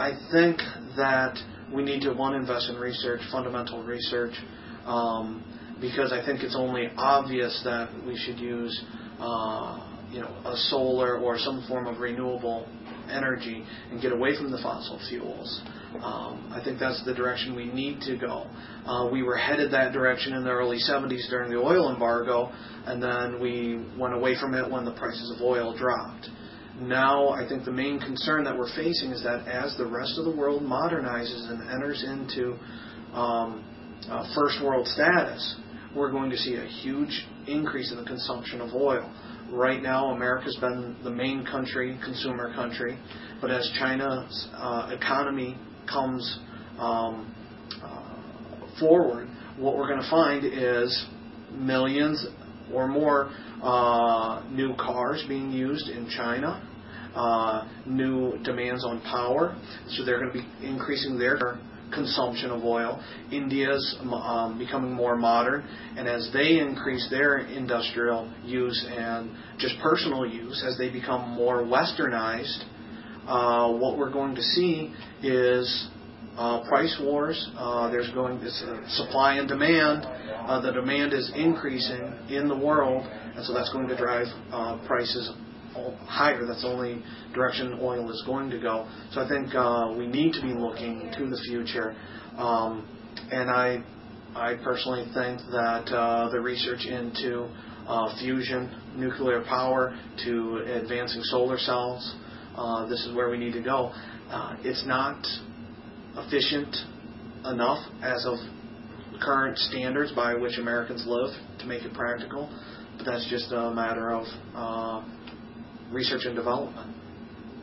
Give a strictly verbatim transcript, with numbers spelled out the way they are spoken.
I think that we need to, one, invest in research, fundamental research, um, because I think it's only obvious that we should use uh, you know, a solar or some form of renewable energy and get away from the fossil fuels. Um, I think that's the direction we need to go. Uh, we were headed that direction in the early seventies during the oil embargo, and then we went away from it when the prices of oil dropped. Now, I think the main concern that we're facing is that as the rest of the world modernizes and enters into um, uh, first world status, we're going to see a huge increase in the consumption of oil. Right now, America's been the main country, consumer country, but as China's uh, economy comes um, uh, forward, what we're going to find is millions or more uh, new cars being used in China, uh, new demands on power, so they're going to be increasing their consumption of oil. India's um, becoming more modern, and as they increase their industrial use and just personal use, as they become more westernized, uh, what we're going to see is uh, price wars. Uh, there's going to uh, supply and demand. Uh, the demand is increasing in the world, and so that's going to drive uh, prices higher. That's the only direction oil is going to go. So I think uh, we need to be looking to the future. Um, and I I personally think that uh, the research into uh, fusion, nuclear power, to advancing solar cells, uh, this is where we need to go. Uh, it's not efficient enough as of current standards by which Americans live to make it practical, but that's just a matter of uh, research and development.